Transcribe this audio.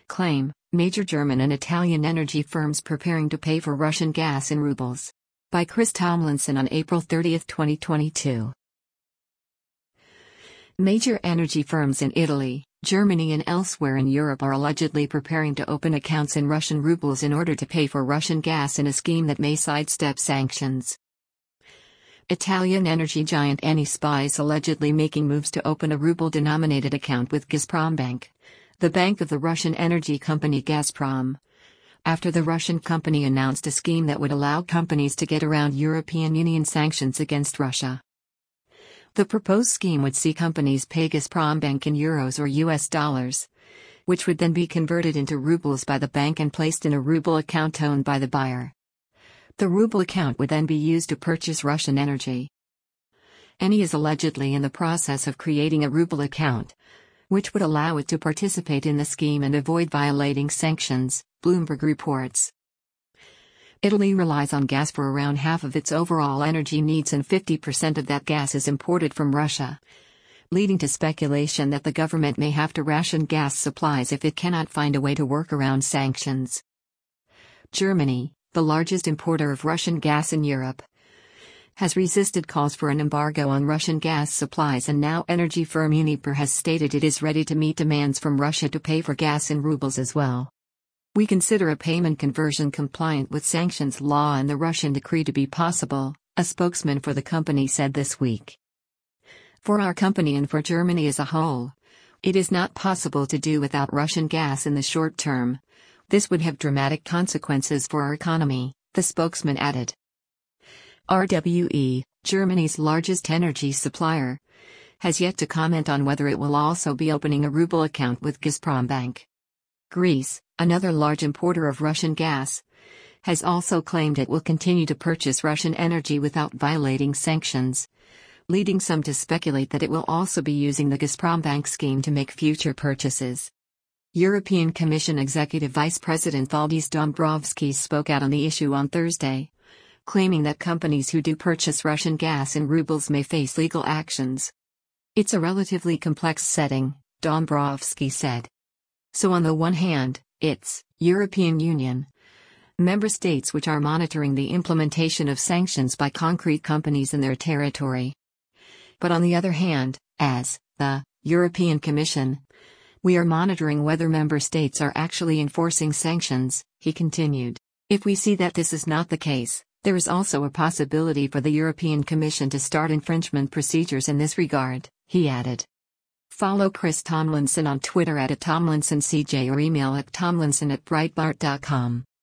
Claim, major German and Italian energy firms preparing to pay for Russian gas in rubles. By Chris Tomlinson on April 30, 2022. Major energy firms in Italy, Germany and elsewhere in Europe are allegedly preparing to open accounts in Russian rubles in order to pay for Russian gas in a scheme that may sidestep sanctions. Italian energy giant Eni spies allegedly making moves to open a ruble-denominated account with Gazprombank, the bank of the Russian energy company Gazprom, after the Russian company announced a scheme that would allow companies to get around European Union sanctions against Russia. The proposed scheme would see companies pay Gazprombank in euros or US dollars, which would then be converted into rubles by the bank and placed in a ruble account owned by the buyer. The ruble account would then be used to purchase Russian energy. Eni is allegedly in the process of creating a ruble account, which would allow it to participate in the scheme and avoid violating sanctions, Bloomberg reports. Italy relies on gas for around half of its overall energy needs, and 50% of that gas is imported from Russia, leading to speculation that the government may have to ration gas supplies if it cannot find a way to work around sanctions. Germany, the largest importer of Russian gas in Europe, has resisted calls for an embargo on Russian gas supplies, and now energy firm Uniper has stated it is ready to meet demands from Russia to pay for gas in rubles as well. We consider a payment conversion compliant with sanctions law and the Russian decree to be possible, a spokesman for the company said this week. For our company and for Germany as a whole, it is not possible to do without Russian gas in the short term. This would have dramatic consequences for our economy, the spokesman added. RWE, Germany's largest energy supplier, has yet to comment on whether it will also be opening a ruble account with Gazprombank. Greece, another large importer of Russian gas, has also claimed it will continue to purchase Russian energy without violating sanctions, leading some to speculate that it will also be using the Gazprombank scheme to make future purchases. European Commission Executive Vice President Valdis Dombrovskis spoke out on the issue on Thursday, claiming that companies who do purchase Russian gas in rubles may face legal actions. It's a relatively complex setting, Dombrovskis said. So on the one hand, it's European Union member states which are monitoring the implementation of sanctions by concrete companies in their territory. But on the other hand, as the European Commission, we are monitoring whether member states are actually enforcing sanctions, he continued. If we see that this is not the case, there is also a possibility for the European Commission to start infringement procedures in this regard, he added. Follow Chris Tomlinson on Twitter @TomlinsonCJ or email at tomlinson@breitbart.com.